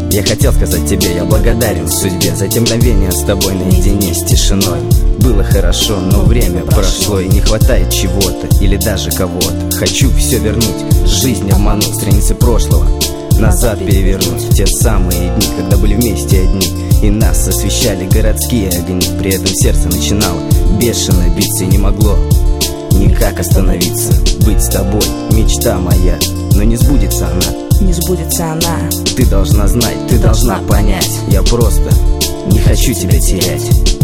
Я хотел сказать тебе, я благодарен судьбе за те мгновения с тобой наедине с тишиной. Было хорошо, но время прошло, и не хватает чего-то или даже кого-то. Хочу все вернуть, жизнь обмануть, страницы прошлого назад перевернуть. Те самые дни, когда были вместе одни, и нас освещали городские огни. При этом сердце начинало бешено биться, и не могло никак остановиться. Быть с тобой мечта моя, но не сбудется она. Не сбудется она. Ты должна знать, ты должна понять. Я просто не хочу тебя терять.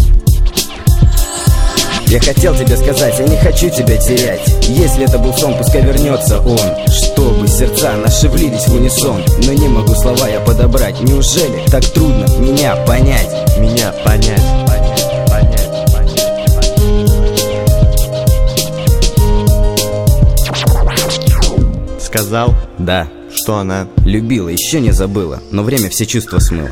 Я хотел тебе сказать, я не хочу тебя терять. Если это был сон, пускай вернется он, чтобы сердца наши влились в унисон. Но не могу слова я подобрать. Неужели так трудно меня понять? Меня понять. Сказал? Да. Что она? Любила, еще не забыла, но время все чувства смыло.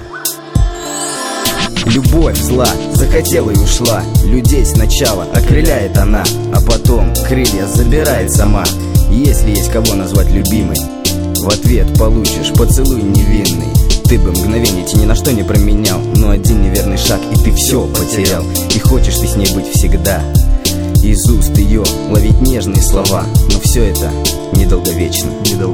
Любовь зла, захотела и ушла. Людей сначала окрыляет она, а потом крылья забирает сама. Если есть кого назвать любимой, в ответ получишь поцелуй невинный. Ты бы мгновение ни на что не променял, но один неверный шаг, и ты все потерял. И хочешь ты с ней быть всегда, из уст ее ловить нежные слова. Но все это недолговечно.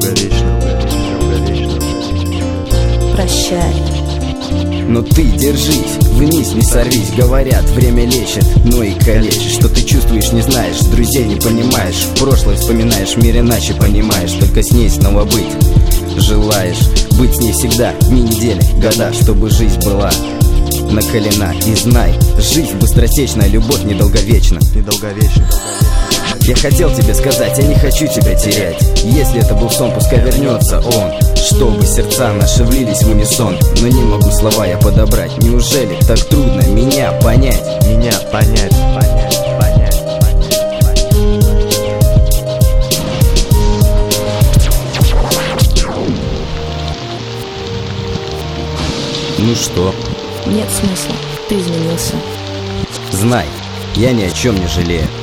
Прощай. Но ты держись, вниз не сорвись. Говорят, время лечит, но и калечит. Что ты чувствуешь, не знаешь, друзей не понимаешь. Прошлое вспоминаешь, мир иначе понимаешь. Только с ней снова быть желаешь. Быть с ней всегда, дни, недели, года. Чтобы жизнь была накалена. И знай, жизнь быстротечна, любовь недолговечна. Я хотел тебе сказать, я не хочу тебя терять. Если это был сон, пускай вернется он, чтобы сердца наши влились в унисон. Но не могу слова я подобрать. Неужели так трудно меня понять? Меня понять. Ну что? Нет смысла, ты изменился. Знай, я ни о чем не жалею.